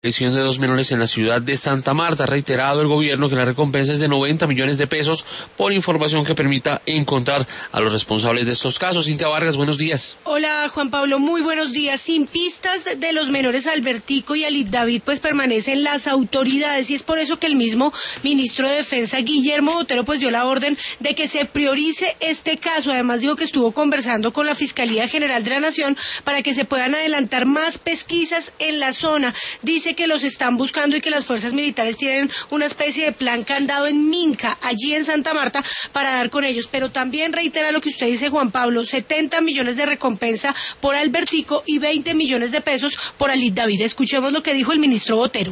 Prisión de 2 menores en la ciudad de Santa Marta. Ha reiterado el gobierno que la recompensa es de 90 millones de pesos por información que permita encontrar a los responsables de estos casos. Cintia Vargas, buenos días. Hola Juan Pablo, muy buenos días. Sin pistas de los menores Albertico y Alid David, pues permanecen las autoridades, y es por eso que el mismo ministro de Defensa, Guillermo Botero, pues dio la orden de que se priorice este caso. Además dijo que estuvo conversando con la Fiscalía General de la Nación para que se puedan adelantar más pesquisas en la zona. Dice que los están buscando y que las fuerzas militares tienen una especie de plan candado en Minca, allí en Santa Marta, para dar con ellos. Pero también reitera lo que usted dice, Juan Pablo, 70 millones de recompensa por Albertico y 20 millones de pesos por Alid David. Escuchemos lo que dijo el ministro Botero.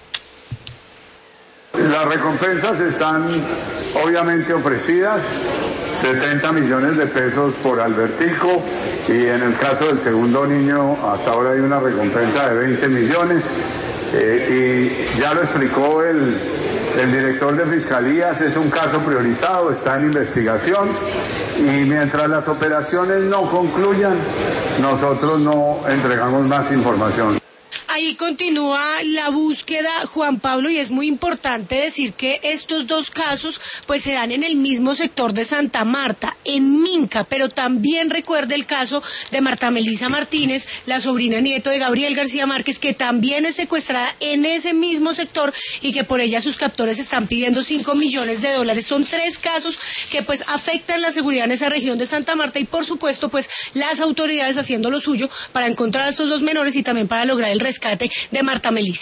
Las recompensas están obviamente ofrecidas, 70 millones de pesos por Albertico, y en el caso del segundo niño hasta ahora hay una recompensa de 20 millones. Y ya lo explicó el director de Fiscalías, es un caso priorizado, está en investigación, y mientras las operaciones no concluyan, nosotros no entregamos más información. Ahí continúa la búsqueda, Juan Pablo, y es muy importante decir que estos dos casos pues se dan en el mismo sector de Santa Marta, en Minca, pero también recuerde el caso de Marta Melisa Martínez, la sobrina nieto de Gabriel García Márquez, que también es secuestrada en ese mismo sector y que por ella sus captores están pidiendo 5 millones de dólares. Son 3 casos que pues afectan la seguridad en esa región de Santa Marta, y por supuesto pues las autoridades haciendo lo suyo para encontrar a estos dos menores y también para lograr el rescate de Marta Melisa.